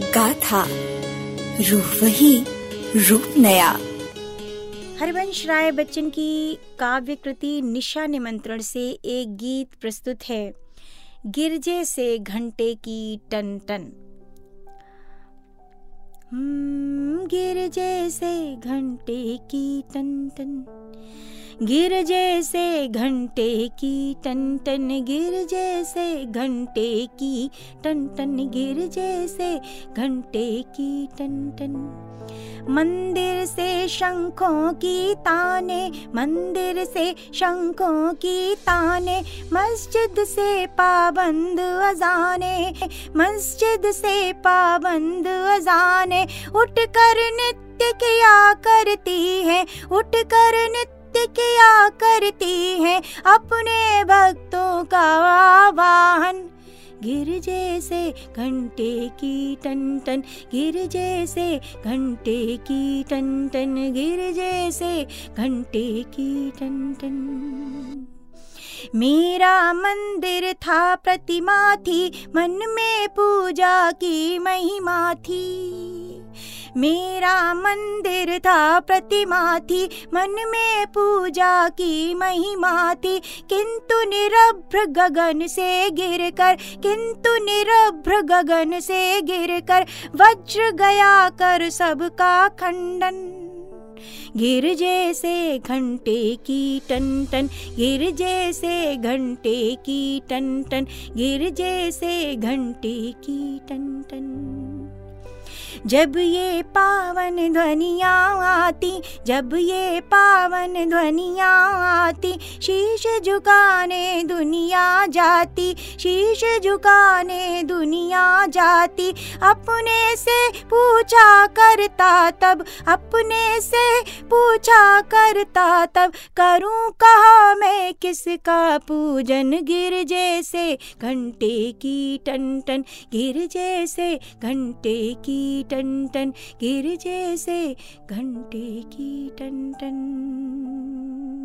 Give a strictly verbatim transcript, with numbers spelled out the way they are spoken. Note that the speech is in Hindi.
गाथा, रूह वही, रूप नया। हरिवंश राय बच्चन की काव्य कृति निशा निमंत्रण से एक गीत प्रस्तुत है, गिरजे से घंटे की टन टन। गिरजे से घंटे की टन टन, गिरजे से घंटे की टन टन, गिरजे से घंटे की टन टन, गिरजे से घंटे की टन टन। मंदिर से शंखों की ताने, मंदिर से शंखों की ताने, मस्जिद से पाबंद अजाने, मस्जिद से पाबंद अजाने। उठकर नित्य किया करती है, उठकर नित्य किया करती है अपने भक्तों का आवाहन। गिरजे से घंटे की टन टन, गिरजे से घंटे की टन टन, गिरजे से घंटे की टन टन। मेरा मंदिर था प्रतिमा थी, मन में पूजा की महिमा थी। मेरा मंदिर था प्रतिमा थी, मन में पूजा की महिमा थी। किंतु निरभ्र गगन से गिरकर, किंतु निरभ्र गगन से गिरकर, वज्र गया कर सबका खंडन। गिरजे से घंटे की टन टन, गिरजे से घंटे की टन टन, गिरजे से घंटे की टन टन। जब ये पावन ध्वनियाँ आती, जब ये पावन ध्वनियाँ आती, शीश झुकाने दुनिया जाती, शीश झुकाने दुनिया जाती। अपने से पूछा करता तब, अपने से पूछा करता तब, करूँ कहाँ मैं किसका पूजन। गिरजे से घंटे की टन टन, गिरजे से घंटे की टन टन, गिरजे से घंटे की टन टन।